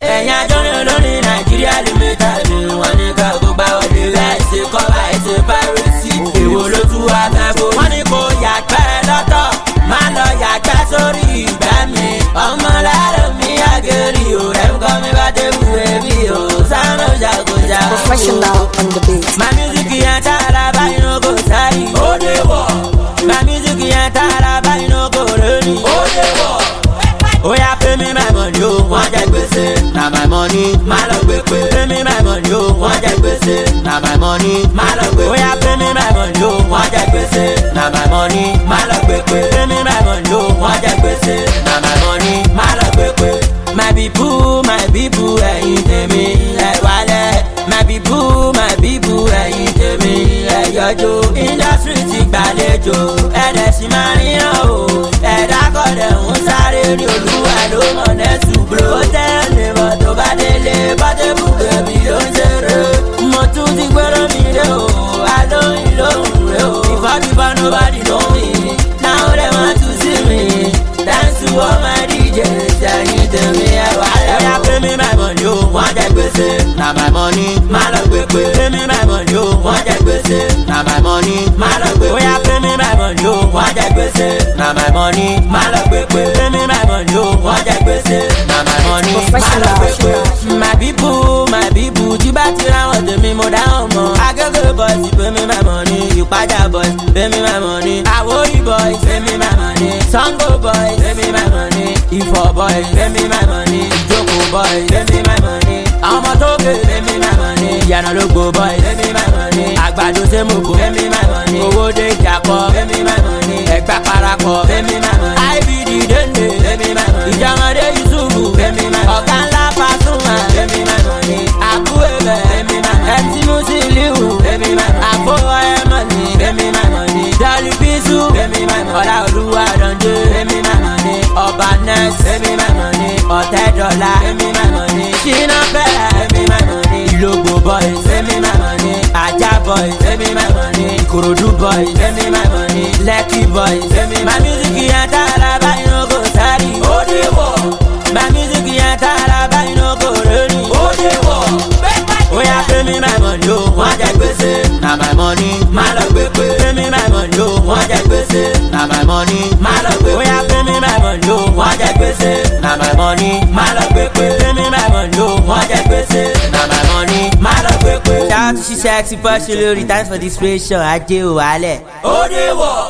ẹ̀yin àjọyọ̀ lórí Nàìjíríà limited wọn ní ká gbogbo àwọn ilé ẹ̀sìn kọ́ba ẹ̀sìn piracy èwo ló tú wá fẹ́ fún wọn ní kò yàgbẹ́ lọ́tọ̀ má lọ yàgbẹ́ sórí ìgbẹ́ mi ọmọ láàrọ̀ mi àgẹ̀rì ò rẹ̀ ń kọ́ mi bá dé wù ẹbí ò sáánù jagoja. Professional on the beat. My music yẹn tààrà báyìí ló kò sáré. Ó dé wọ̀. My music yẹn tààrà báyìí ló kò lórí. Ó dé wọ̀. Oya pay me my money o, wọ́n jẹ gbèsè. Na my money, má lọ gbé pé. Pay me my money o, wọ́n jẹ gbèsè. Na my money, má lọ gbé pé. Oya pay me my money o, wọ́n jẹ gbèsè. Na my money, má lọ gbé pé. Pay me my money o, wọ́n jẹ gbèsè. Na my money, má lọ gbé pé. My people, ẹ̀yin tèmi ẹ wálẹ̀. My people, ẹ̀yin tèmi ẹ yọjú. Industry ti gbàlejò, ẹ̀dẹ̀ sì máa ríran o. Ẹ̀dá kọ̀dẹ̀ ń sáré ní olúwa ló mọ̀ nẹ́sù bro. Ó tẹ́lẹ̀ bọ̀ tó bá délé bọ́tẹ́bù bèbí ló ń ṣeré. Mo tún ti gbọ́dọ̀ mi dé o, àlóyìn lóhùn rẹ o. Ìfọ́bíbọ́ nobody know me, now they want to see me. Dance to all my DJs, ẹ̀yin tèmi ẹ wálẹ̀. Oya pay me my money o, wọ́n jẹ gbèsè. Na my money, má lọ gbé pé. Pay me my money o, wọ́n jẹ gbèsè. Na my money, má lọ gbé pé. Oya pay me my money o, wọ́n jẹ gbèsè. Na my money, má lọ gbé pé. Pay me my money o, wọ́n jẹ gbèsè. Na my money, má lọ gbé pé. My people, tí bá ti ra wọn tèmi mo dáhùn mọ́. Agége boys, pay me my money. Ìpájà boys, pay me my money. Àwòrì boys, pay me my money. Sango boys, pay me my money. Ifọ̀ boys, pay me my money. Ìjókòó boys, pay me my money. Àwọn ọmọ tó ké, pay me my money. Ìyànà lógbò boys, pay me my money. Àgbàdo sẹ́mọ̀kò, pay me my money. Owó dé ìjàpọ̀, pay me my money. Ẹ̀gbá parapọ̀, pay me my money. IBD dende, pay me my money. Ìjàmọ̀dé Yusufu, pay me my money. Ọ̀gá ńlá Pasuma, pay me my money. Àbú Ebè, pay me my money. MC Musiliu, pay me my money. Àbó Ọ̀yẹ́mọ̀ni, pay me my money. Jolly Bisu, pay me my money. Ọ̀la Olúwa Dànjé, pay me my money. Ọba Ness, pay me my money. Ọ̀tẹ́dọ̀lá, pay me my money. Ṣínà Bẹ́ẹ̀, pay me my money. Ìlógbò boys, pay me my money. Ajá boys, pay me my money. Ìkòròdú boys, pay me my money. Lekki boys, pay me my money. My music yẹn tààrà báyìí ló kò sáré. Ó dé wọ̀. My music yẹn tààrà báyìí ló kò lórí. Ó dé wọ̀. Oya pay me my money o, wọ́n jẹ gbèsè. Na my money, má lọ gbé pé. Pay me my money o, wọ́n jẹ gbèsè. Na my money, má lọ gbé pé. Oya pay me my money o, wọ́n jẹ gbèsè. Na my money, má lọ gbé pé. Pay me my money o, wọ́n jẹ gbèsè. Na my money, má lọ gbé pé. Shout out to Sexy Push lórí time for the inspiration ajé o wálẹ̀. Ó dé wọ̀.